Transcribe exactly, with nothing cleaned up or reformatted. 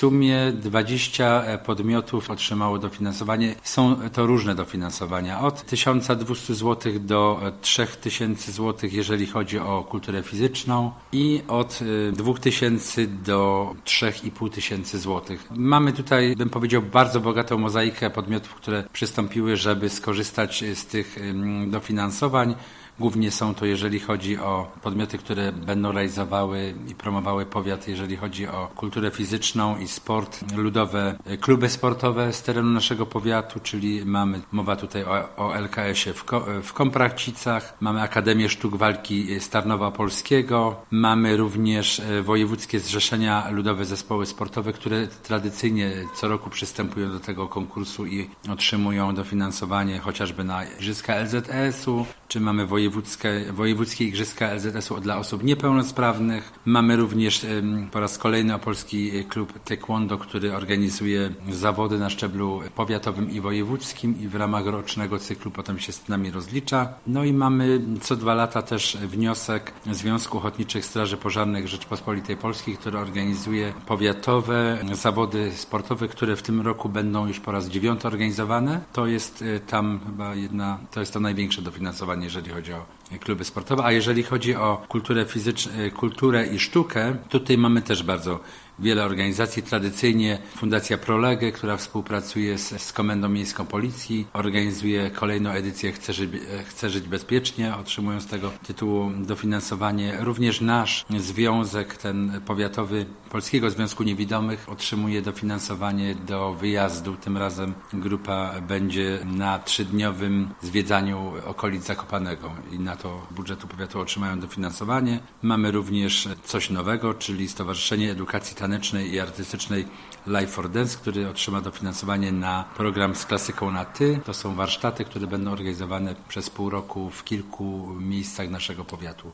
sumie dwadzieścia podmiotów otrzymało dofinansowanie. Są to różne dofinansowania. Od tysiąc dwieście złotych do trzy tysiące złotych, jeżeli chodzi o kulturę fizyczną i od dwa tysiące do trzy i pół tysięcy złotych. Mamy tutaj, bym powiedział, bardzo bogatą mozaikę podmiotów, które przystąpiły, żeby skorzystać z tych dofinansowań. Głównie są to, jeżeli chodzi o podmioty, które będą realizowały i promowały powiat, jeżeli chodzi o kulturę fizyczną i sport, ludowe kluby sportowe z terenu naszego powiatu, czyli mamy mowa tutaj o, o L K S ie w, Ko, w Komprachcicach, mamy Akademię Sztuk Walki z Tarnowa Polskiego, mamy również wojewódzkie zrzeszenia ludowe zespoły sportowe, które tradycyjnie co roku przystępują do tego konkursu i otrzymują dofinansowanie chociażby na Igrzyska L Z S u, czy mamy wojewódzkie, wojewódzkie Igrzyska L Z S u dla osób niepełnosprawnych. Mamy również um, po raz kolejny Opolski Klub Taekwondo, który organizuje zawody na szczeblu powiatowym i wojewódzkim i w ramach rocznego cyklu potem się z nami rozlicza. No i mamy co dwa lata też wniosek Związku Ochotniczych Straży Pożarnych Rzeczypospolitej Polskiej, który organizuje powiatowe zawody sportowe, które w tym roku będą już po raz dziewiąty organizowane. To jest tam chyba jedna, to jest to największe dofinansowanie, jeżeli chodzi o kluby sportowe, a jeżeli chodzi o kulturę fizyczną, kulturę i sztukę, tutaj mamy też bardzo wiele organizacji. Tradycyjnie Fundacja Prolege, która współpracuje z, z Komendą Miejską Policji, organizuje kolejną edycję Chcę żyć, Chcę żyć bezpiecznie, otrzymują z tego tytułu dofinansowanie. Również nasz związek, ten powiatowy Polskiego Związku Niewidomych, otrzymuje dofinansowanie do wyjazdu. Tym razem grupa będzie na trzydniowym zwiedzaniu okolic Zakopanego i na to budżetu powiatu otrzymają dofinansowanie. Mamy również coś nowego, czyli Stowarzyszenie Edukacji Tanecznej i Artystycznej Life for Dance, który otrzyma dofinansowanie na program z klasyką na ty. To są warsztaty, które będą organizowane przez pół roku w kilku miejscach naszego powiatu.